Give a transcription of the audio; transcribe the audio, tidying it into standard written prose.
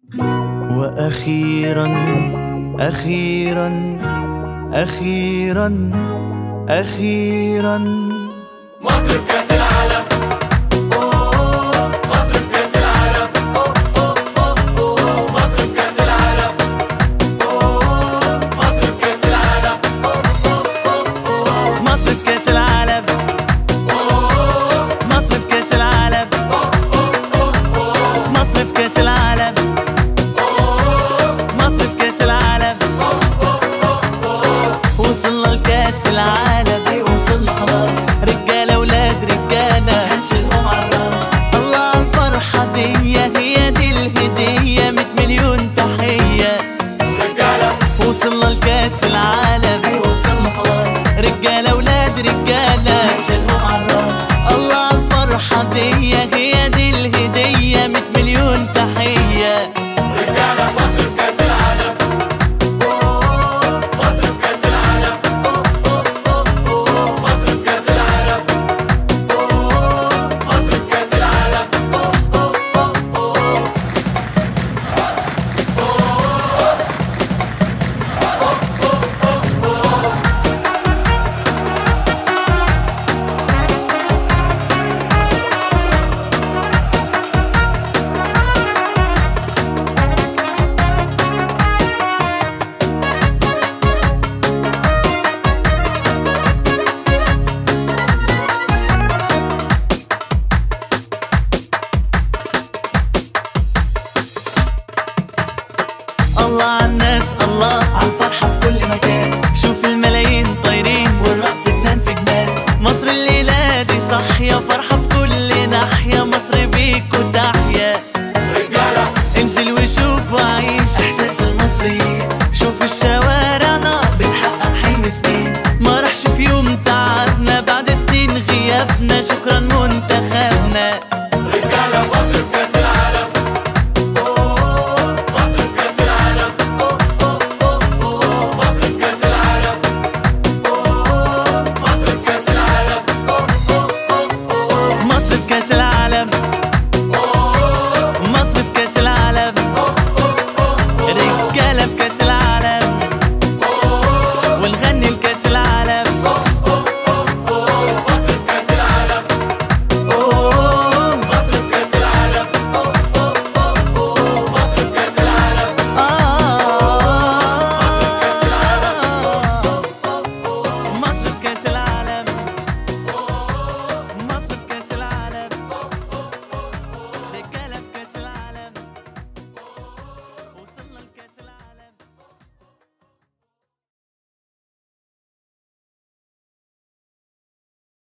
وأخيرا أخيرا أخيرا أخيرا مصر في كأس العالم. مصر في كأس العالم. مصر في كأس العالم. مصر في كأس العالم. مصر في كأس العالم. مصر في كأس العالم. مصر في كأس العالم. مصر في كأس العالم. وصلنا لكأس العالم. وصلنا خلاص، رجالة ولاد رجالة هنشيلهم عالراس. الله عالفرحة دي، هي دي الهدية، 100 مليون تحية رجالة. وصلنا لكأس العالم. وصلنا خلاص، رجالة ولاد رجالة هنشيلهم عالراس. الله عالفرحة دي، هي دي الهدية، 100 مليون تحية رجالة. مصر في كأس العالم. مصر في كأس العالم. مصر في كأس العالم. مصر في كأس العالم. الله عالناس، الله عالفرحة في كل مكان. شوف الملايين طايرين والرقص جنان في جنان. مصر الليلة دي صاحية، فرحة في كل ناحية. مصر بيكوا تحيا رجالة. انزل وشوف وعيش إحساس المصريين. شوف الشوارع